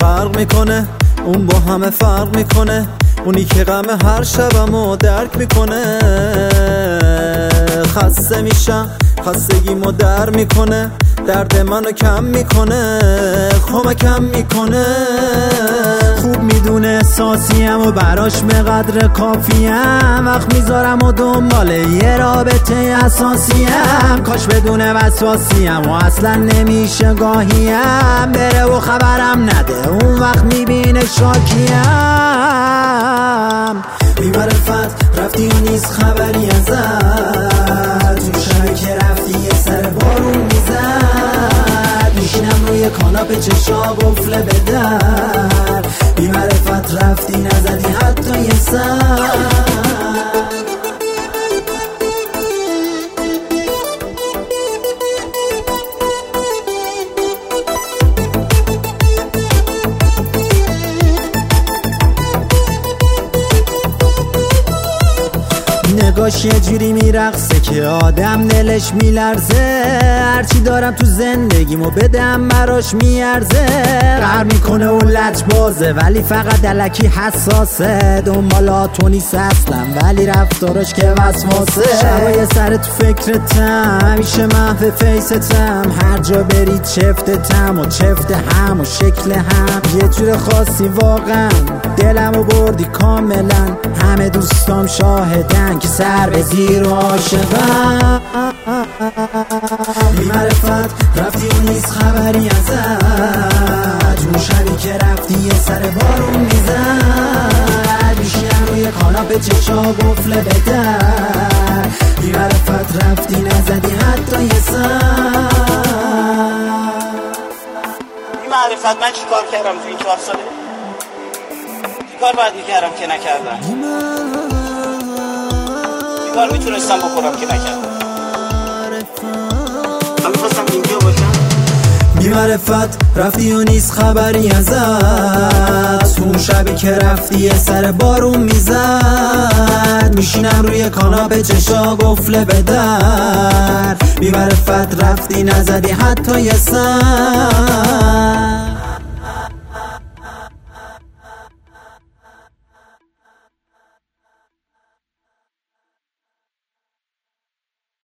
غرق میکنه، اون با همه فرق میکنه، اونی که غم هر شبمو درک میکنه. خسته میشم، خستگیمو در میکنه، درد منو کم میکنه، کمکم میکنه. خوب میدونه احساسیم و براش به قدر کافیم، وقت میذارم و دنبال یه رابطه اساسیم. کاش بدونه وسواسیم و اصلا نمیشه گاهیم، بره و خبرم نده اون وقت میبینه شاکیم. بی‌معرفت رفتی و نیست خبری ازت، اون شبی که رفتی یه سر بارون میزد، میشینم روی کاناپه چشا قفله به در. بی‌معرفت رفتی نزدی حتی یه سر. نگاش یه جوری میرقصه که آدم دلش میلرزه، هرچی دارم تو زندگیمو بدم براش میارزه. قهر میکنه و لجبازه ولی فقط الکی حساسه، دنبالاتو نیست اصلا ولی رفتاراش که وسواسه. شبای سر تو فکرتم، همیشه محو فیستم، هر جا برید چفتتم و چفت هم و شکل هم. یه جور خاصی واقعا دلمو بردی کاملا، همه دوستام شاهدن که سر به زیر و عاشقم. بی‌معرفت رفتی و نیست خبری ازت، اون شبی که رفتی یه سر بارون میزد، میشینم روی کاناپه چشا قفله به در. بی‌معرفت رفتی نزدی حتی یه سر. بی‌معرفت من چی کار کردم تو این 4 ساله؟ چی کار باید میکردم که نکردم؟ کار میتونستم بکنم که نکردم. من میخواستم اینجا باشم. بی‌معرفت رفتی و نیست خبری ازت، اون شبی که رفتی یه سر بارون میزد، میشینم روی کاناپه چشا قفله به در. بی‌معرفت رفتی نزدی حتی یه سر.